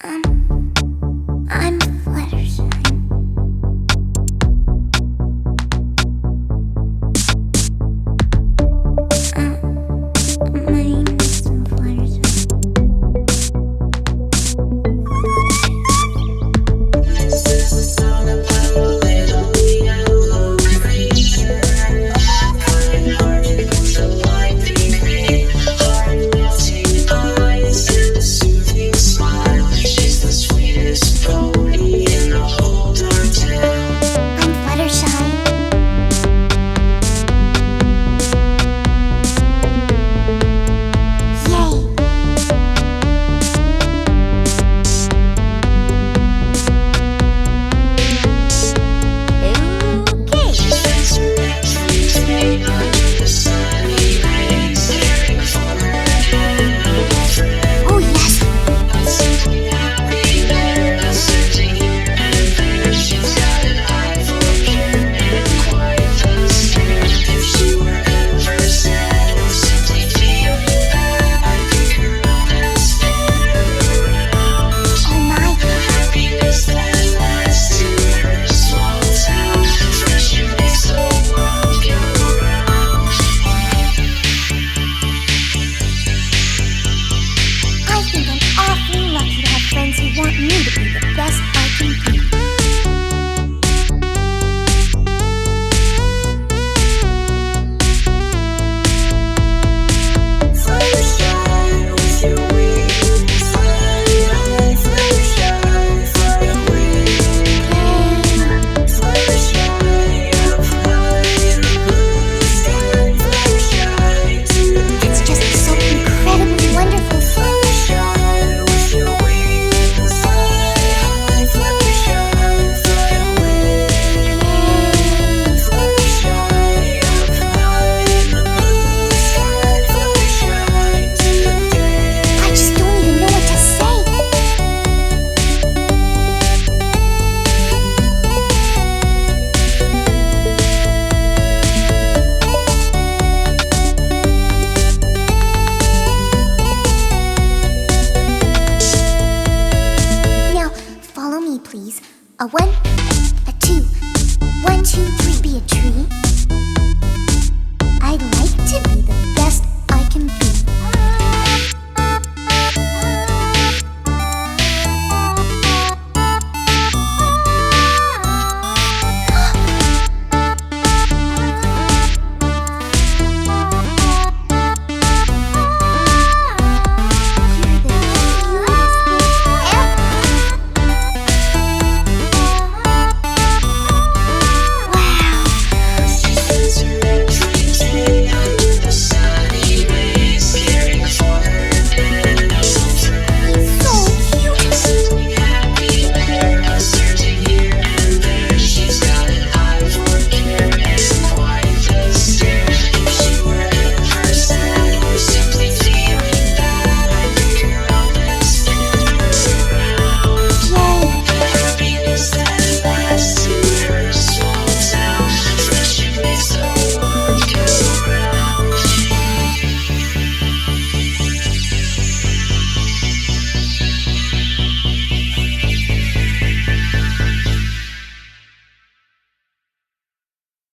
I'm Fluttershy. My name is Fluttershy. This is a song about a little yellow creature. Kind-hearted with a light pink mane, heart-melting eyes and a soothing smile. She's the sweetest pony in the whole dark town. I'm Fluttershy. Yay! Okay. She spends her every day under the sunny rays, caring for her animal friends. Oh yes. Not simply happy, they're not searching here and there. She's got an eye for pure and quite the stare. If she were ever sad or simply feeling bad, I think her romance spin around. Oh my. Happiness that lasts to her small town. Friendship makes the world go round. I think I'm awfully lucky to have friends who want me to be the best I can be. Fluttershy with your wings, fly high. Fluttershy, fly away. Fluttershy up high in the blue sky. Fluttershy to the It's just so incredibly wonderful. Fluttershy with your wings, fly high. Fluttershy, fly away. Fluttershy up high in the blue sky. Fluttershy today. I just don't even know what to say. Now, follow me, please. A 1,